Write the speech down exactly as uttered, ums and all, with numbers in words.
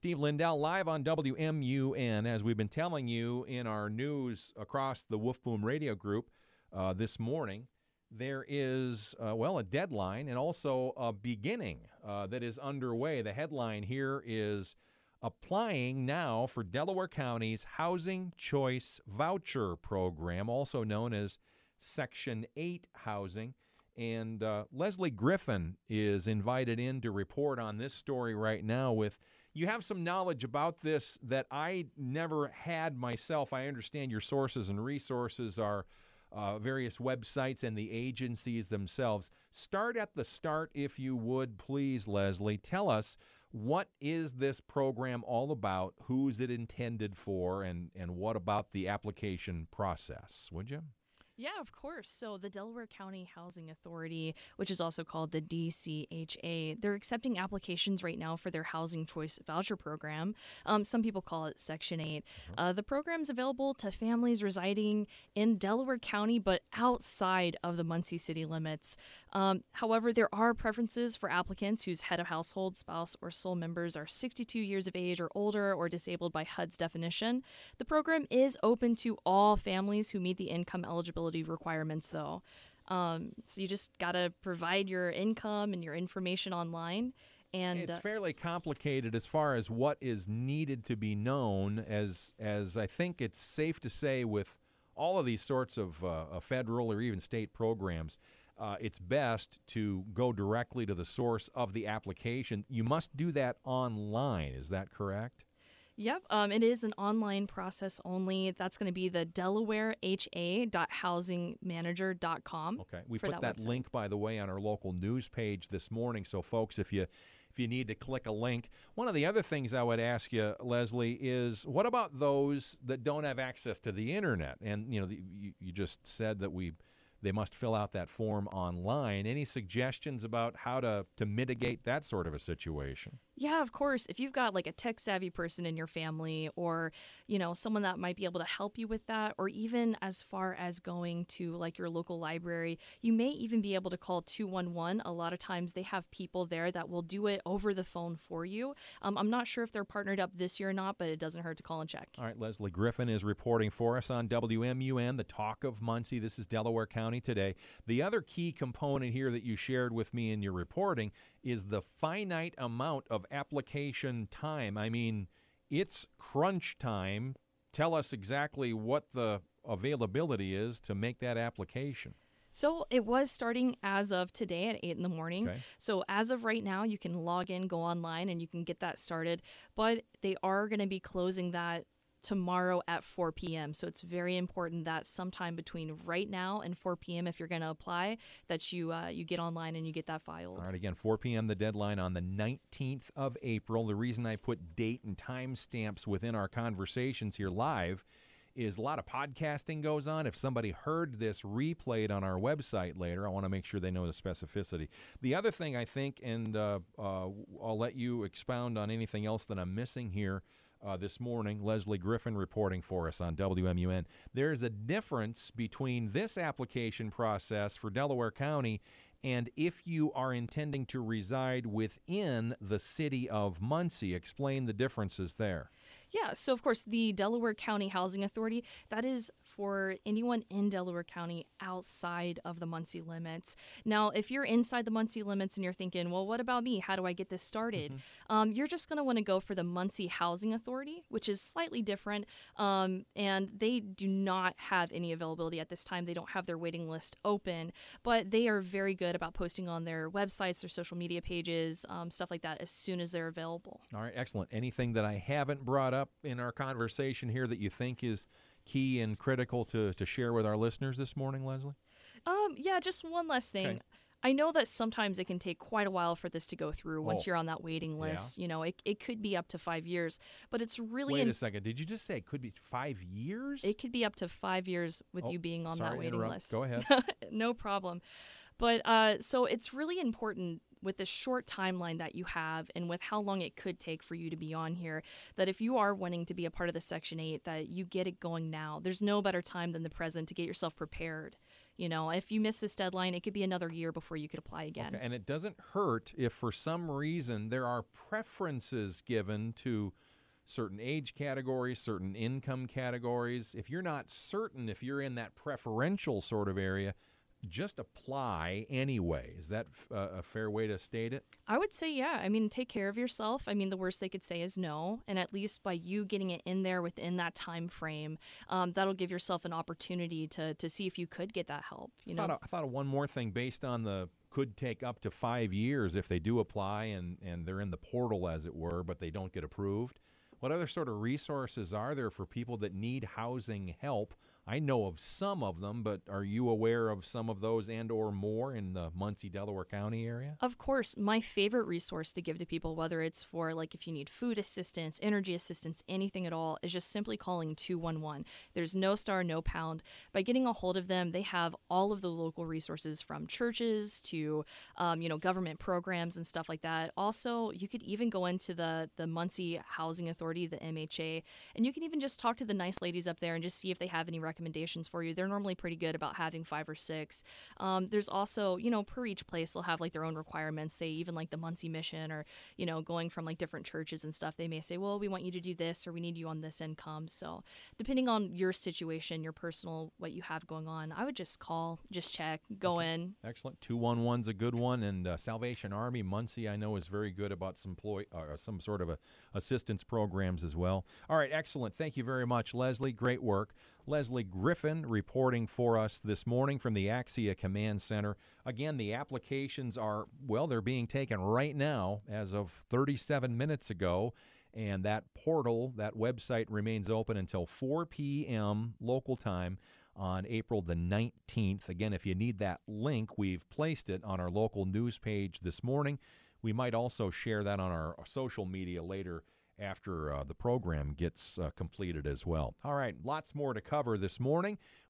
Steve Lindell live on W M U N. As we've been telling you in our news across the Wolf Boom Radio Group uh, this morning, there is, uh, well, a deadline and also a beginning uh, that is underway. The headline here is applying now for Delaware County's Housing Choice Voucher Program, also known as Section eight housing. And uh, Leslie Griffin is invited in to report on this story right now with, you have some knowledge about this that I never had myself. I understand your sources and resources are uh, various websites and the agencies themselves. Start at the start, if you would, please, Leslie. Tell us, what is this program all about? Who's it intended for? And, and what about the application process, would you? Yeah, of course. So the Delaware County Housing Authority, which is also called the D C H A, they're accepting applications right now for their Housing Choice Voucher Program. Um, some people call it Section eight. Mm-hmm. Uh, the program's available to families residing in Delaware County, but outside of the Muncie city limits. Um, however, there are preferences for applicants whose head of household, spouse, or sole members are sixty-two years of age or older or disabled by H U D's definition. The program is open to all families who meet the income eligibility requirements, though. Um, so you just got to provide your income and your information online. And it's uh, fairly complicated as far as what is needed to be known, as as I think it's safe to say with all of these sorts of uh, federal or even state programs, uh, it's best to go directly to the source of the application. You must do that online. Is that correct? Yep, um, it is an online process only. That's going to be the delaware h a dot housing manager dot com. Okay, we for put that, that link, by the way, on our local news page this morning. So, folks, if you if you need to click a link, one of the other things I would ask you, Leslie, is what about those that don't have access to the internet? And you know, the, you, you just said that we they must fill out that form online. Any suggestions about how to to mitigate that sort of a situation? Yeah, of course. If you've got like a tech-savvy person in your family, or, you know, someone that might be able to help you with that, or even as far as going to like your local library, you may even be able to call two one one. A lot of times they have people there that will do it over the phone for you. Um, I'm not sure if they're partnered up this year or not, but it doesn't hurt to call and check. All right, Leslie Griffin is reporting for us on W M U N, the Talk of Muncie. This is Delaware County Today. The other key component here that you shared with me in your reporting is the finite amount of application time. I mean, it's crunch time. Tell us exactly what the availability is to make that application. So it was starting as of today at eight in the morning. Okay. So as of right now, you can log in, go online, and you can get that started. But they are going to be closing that tomorrow at four p.m. So it's very important that sometime between right now and four p.m. if you're going to apply, that you uh, you get online and you get that filed. All right, again, four p.m. the deadline on the nineteenth of April. The reason I put date and time stamps within our conversations here live is a lot of podcasting goes on. If somebody heard this replayed on our website later, I want to make sure they know the specificity. The other thing I think, and uh, uh, I'll let you expound on anything else that I'm missing here, Uh, this morning, Leslie Griffin reporting for us on W M U N. There's a difference between this application process for Delaware County and if you are intending to reside within the city of Muncie. Explain the differences there. Yeah, so of course, the Delaware County Housing Authority, that is for anyone in Delaware County outside of the Muncie limits. Now, if you're inside the Muncie limits and you're thinking, well, what about me? How do I get this started? Mm-hmm. Um, you're just going to want to go for the Muncie Housing Authority, which is slightly different, um, and they do not have any availability at this time. They don't have their waiting list open, but they are very good about posting on their websites, their social media pages, um, stuff like that as soon as they're available. All right, excellent. Anything that I haven't brought up in our conversation here that you think is key and critical to, to share with our listeners this morning, Leslie? Um, yeah, just one last thing. Okay. I know that sometimes it can take quite a while for this to go through once Oh. you're on that waiting list. Yeah. You know, it, it could be up to five years, but it's really... Wait in- a second. Did you just say it could be five years? It could be up to five years with Oh, you being on sorry that to waiting interrupt. list. Go ahead. No problem. But uh, so it's really important with the short timeline that you have and with how long it could take for you to be on here, that if you are wanting to be a part of the Section eight, that you get it going now. There's no better time than the present to get yourself prepared. You know, if you miss this deadline, it could be another year before you could apply again. Okay. And it doesn't hurt if for some reason there are preferences given to certain age categories, certain income categories. If you're not certain if you're in that preferential sort of area, just apply anyway. Is that f- uh, a fair way to state it? I would say, yeah. I mean, take care of yourself. I mean, the worst they could say is no. And at least by you getting it in there within that time frame, um, that'll give yourself an opportunity to to see if you could get that help. You know, I thought, I thought of one more thing based on the could take up to five years if they do apply and, and they're in the portal, as it were, but they don't get approved. What other sort of resources are there for people that need housing help? I know of some of them, but are you aware of some of those and or more in the Muncie, Delaware County area? Of course, my favorite resource to give to people, whether it's for like if you need food assistance, energy assistance, anything at all, is just simply calling two one one. There's no star, no pound. By getting a hold of them, they have all of the local resources from churches to, um, you know, government programs and stuff like that. Also, you could even go into the, the Muncie Housing Authority, the M H A, and you can even just talk to the nice ladies up there and just see if they have any recommendations for you. They're normally pretty good about having five or six. Um, there's also, you know, per each place, they'll have like their own requirements, say even like the Muncie Mission or, you know, going from like different churches and stuff. They may say, well, we want you to do this or we need you on this income. So depending on your situation, your personal, what you have going on, I would just call, just check, go Okay. in. Excellent. two one one's a good one. And uh, Salvation Army, Muncie, I know is very good about some, ploy, uh, some sort of a assistance programs as well. All right, excellent. Thank you very much, Leslie. Great work. Leslie Griffin reporting for us this morning from the Axia Command Center. Again, the applications are, well, they're being taken right now as of thirty-seven minutes ago. And that portal, that website remains open until four p.m. local time on April the nineteenth. Again, if you need that link, we've placed it on our local news page this morning. We might also share that on our social media later after uh, the program gets uh, completed as well. All right, lots more to cover this morning.